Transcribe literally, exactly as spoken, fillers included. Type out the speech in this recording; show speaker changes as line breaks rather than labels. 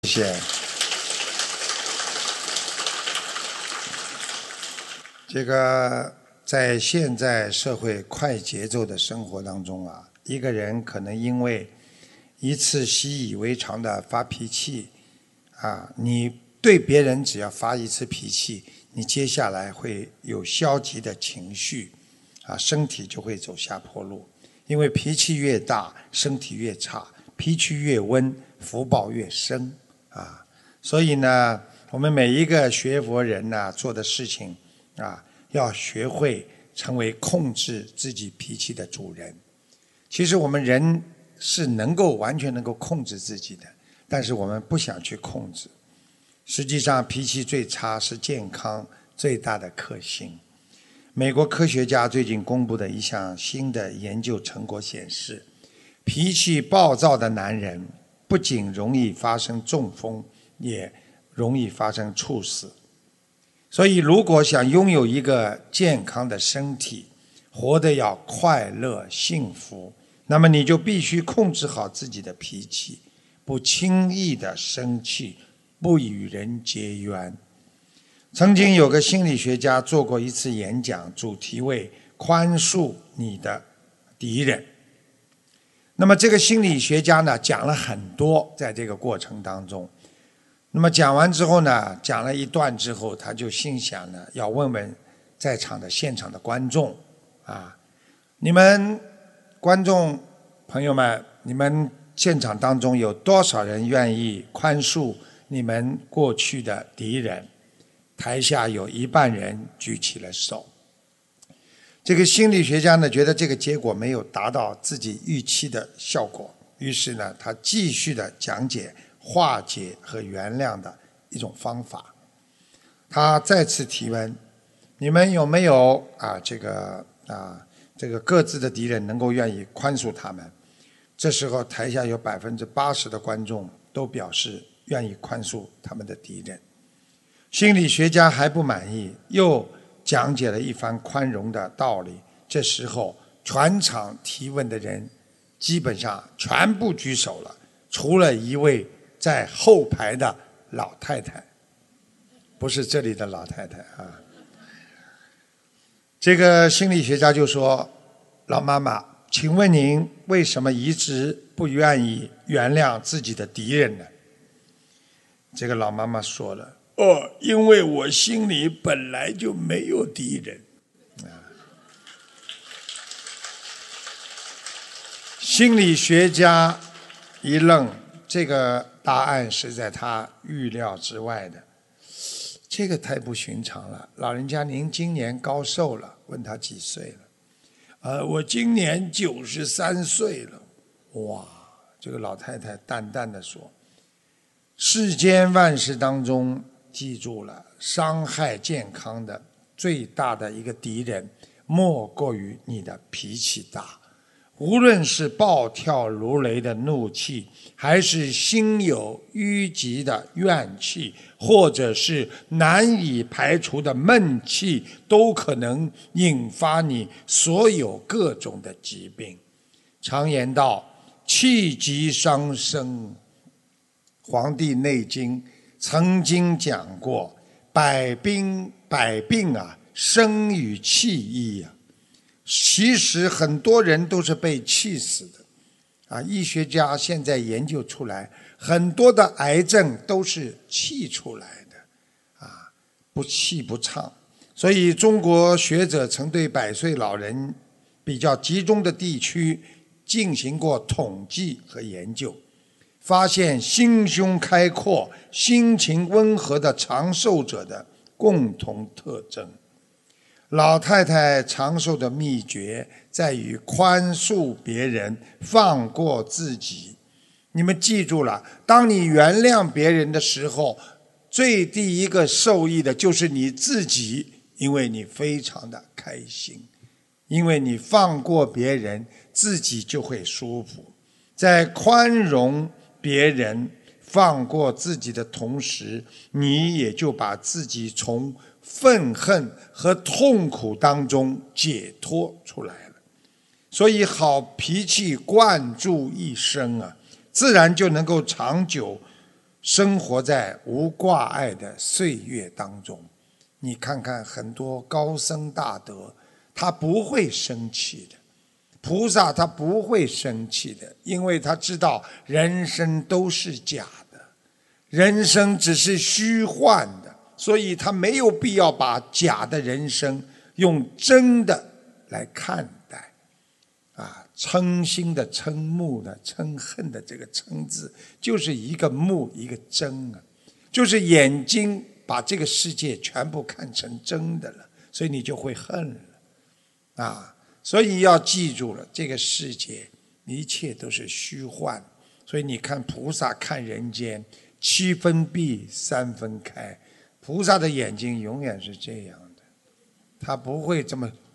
谢谢。这个在现在社会快节奏的生活当中啊，一个人可能因为一次习以为常的发脾气啊，你对别人只要发一次脾气，你接下来会有消极的情绪啊，身体就会走下坡路。因为脾气越大，身体越差；脾气越温，福报越深啊。所以呢，我们每一个学佛人呢，做的事情啊，要学会成为控制自己脾气的主人。其实我们人是能够完全能够控制自己的，但是我们不想去控制。实际上，脾气最差是健康最大的克星。美国科学家最近公布的一项新的研究成果显示，脾气暴躁的男人不仅容易发生中风，也容易发生猝死。所以如果想拥有一个健康的身体，活得要快乐幸福，那么你就必须控制好自己的脾气，不轻易的生气，不与人结冤。曾经有个心理学家做过一次演讲，主题为宽恕你的敌人。那么这个心理学家呢，讲了很多，在这个过程当中。那么讲完之后呢，讲了一段之后，他就心想呢，要问问在场的现场的观众啊，你们观众朋友们，你们现场当中有多少人愿意宽恕你们过去的敌人？台下有一半人举起了手。这个心理学家呢，觉得这个结果没有达到自己预期的效果，于是呢，他继续的讲解化解和原谅的一种方法。他再次提问：你们有没有啊这个啊这个各自的敌人能够愿意宽恕他们？这时候台下有百分之八十的观众都表示愿意宽恕他们的敌人。心理学家还不满意，又讲解了一番宽容的道理。这时候全场提问的人基本上全部举手了，除了一位在后排的老太太，不是这里的老太太啊。这个心理学家就说：老妈妈，请问您为什么一直不愿意原谅自己的敌人呢？这个老妈妈说了：哦，因为我心里本来就没有敌人。心理学家一愣，这个答案是在他预料之外的。这个太不寻常了。老人家，您今年高寿了？问他几岁了？呃，我今年九十三岁了。哇，这个老太太淡淡的说：世间万事当中，记住了，伤害健康的最大的一个敌人，莫过于你的脾气大。无论是暴跳如雷的怒气，还是心有淤积的怨气，或者是难以排除的闷气，都可能引发你所有各种的疾病。常言道，气急伤身。黄帝内经曾经讲过，百病百病啊，生于气易啊。其实很多人都是被气死的啊！医学家现在研究出来，很多的癌症都是气出来的啊，不气不畅。所以中国学者曾对百岁老人比较集中的地区进行过统计和研究，发现心胸开阔、心情温和的长寿者的共同特征。老太太长寿的秘诀在于宽恕别人，放过自己。你们记住了，当你原谅别人的时候，最第一个受益的就是你自己，因为你非常的开心，因为你放过别人，自己就会舒服。在宽容别人、放过自己的同时，你也就把自己从愤恨和痛苦当中解脱出来了。所以好脾气灌注一生啊，自然就能够长久生活在无挂碍的岁月当中。你看看很多高僧大德，他不会生气的，菩萨他不会生气的，因为他知道人生都是假的，人生只是虚幻的，所以他没有必要把假的人生用真的来看待。啊，嗔心的嗔目的嗔恨的这个嗔字，就是一个目一个真啊，就是眼睛把这个世界全部看成真的了，所以你就会恨了啊。所以要记住了，这个世界一切都是虚幻。所以你看菩萨看人间，七分闭三分开，菩萨的眼睛永远是这样的，他不会这么